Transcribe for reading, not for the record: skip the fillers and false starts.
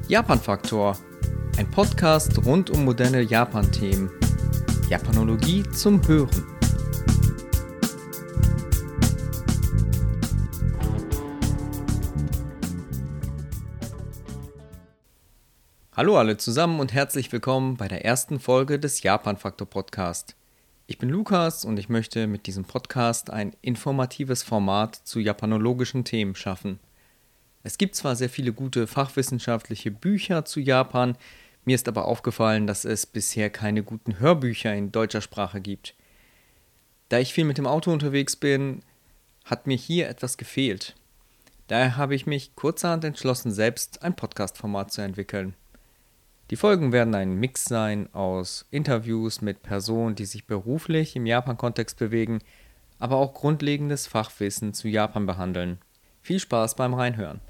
Japan-Faktor, ein Podcast rund um moderne Japan-Themen. Japanologie zum Hören. Hallo alle zusammen und herzlich willkommen bei der ersten Folge des Japan-Faktor-Podcast. Ich bin Lukas und ich möchte mit diesem Podcast ein informatives Format zu japanologischen Themen schaffen. Es gibt zwar sehr viele gute fachwissenschaftliche Bücher zu Japan, mir ist aber aufgefallen, dass es bisher keine guten Hörbücher in deutscher Sprache gibt. Da ich viel mit dem Auto unterwegs bin, hat mir hier etwas gefehlt. Daher habe ich mich kurzerhand entschlossen, selbst ein Podcast-Format zu entwickeln. Die Folgen werden ein Mix sein aus Interviews mit Personen, die sich beruflich im Japan-Kontext bewegen, aber auch grundlegendes Fachwissen zu Japan behandeln. Viel Spaß beim Reinhören.